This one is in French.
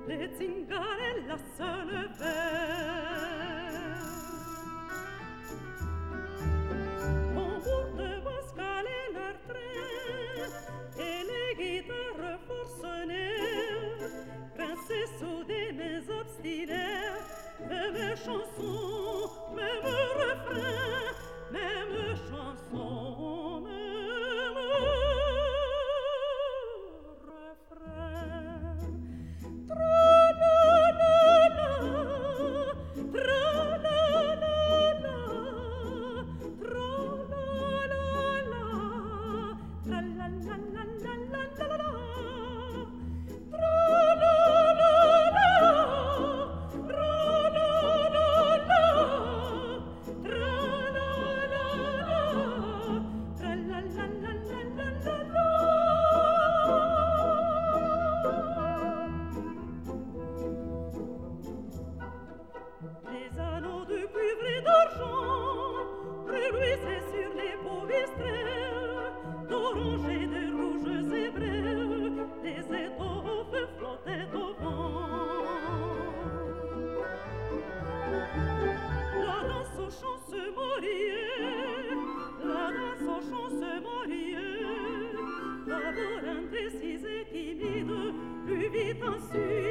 les zingarellas se levèrent. Tambour de Pascal et leur train, et les guitares forcenèrent, princesse soudées mais obstinaires, même chanson, même refrain, même chanson, même refrain. Tra-la-la-la, tra-la-la-la, tra-la-la-la, tra-la-la-la-la-la-la-la. Les anneaux de cuivre et d'argent reluisaient sur les beaux bistrets, d'orange et de rouge zébrés, les étoffes flottaient au vent. La danse au chant se mariait, la danse au chant se mariait, d'abord indécise et timide, plus vite ensuite